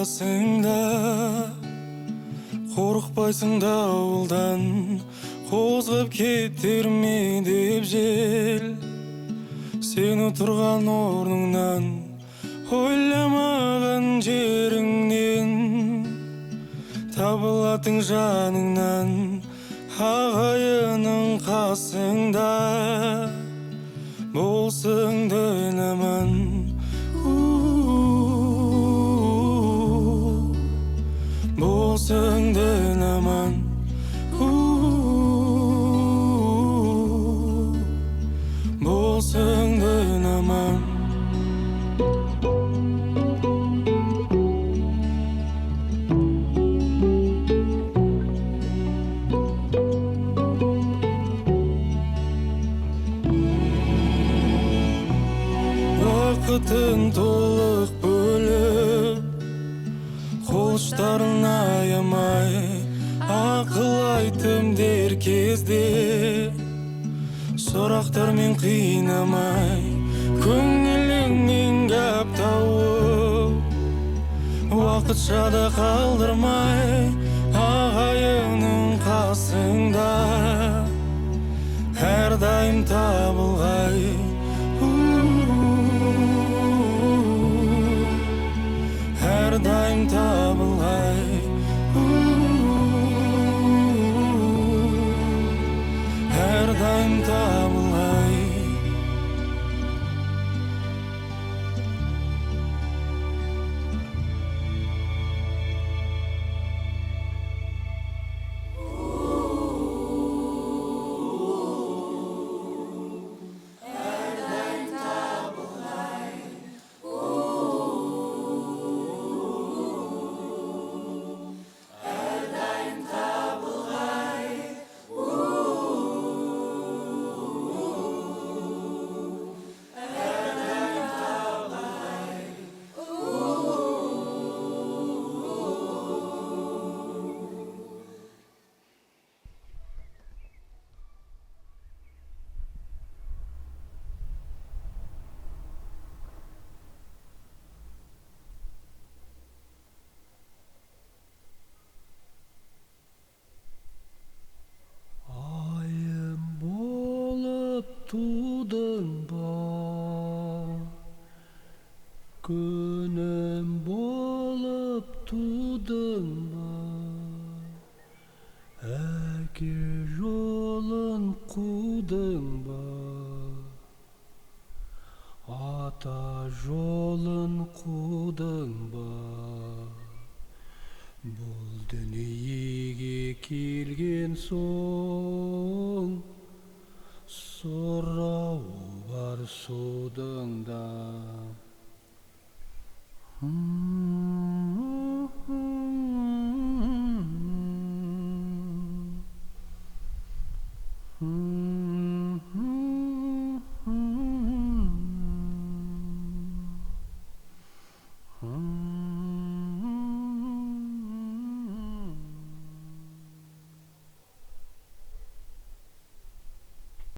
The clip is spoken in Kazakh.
қасыңда, қорықпайсың дауылдан, қозғап кетер ме деп жел. Сен отырған орныңнан, ойламаған жеріңнен табылатын жаныңнан, ағайының қасыңда болсың дін аман. Болсың дін аман. Болсың дін аман. Уақытын толық бөліп, қол ұштарын аямай, ақыл айтым дер кезде, сұрақтармен қинамай, көңіліңнен гәп тауып, уақытша да қалдырмай, ағайының қасыңда әрдайым табылғай. Әрдайым табылғай. Әрдайым табылғай. Тудың ба, күнім болып тудың ба, әке жолын қудың ба, ата жолын қудың ба, бұл дүниеге келген соң сұрауы бар судың да.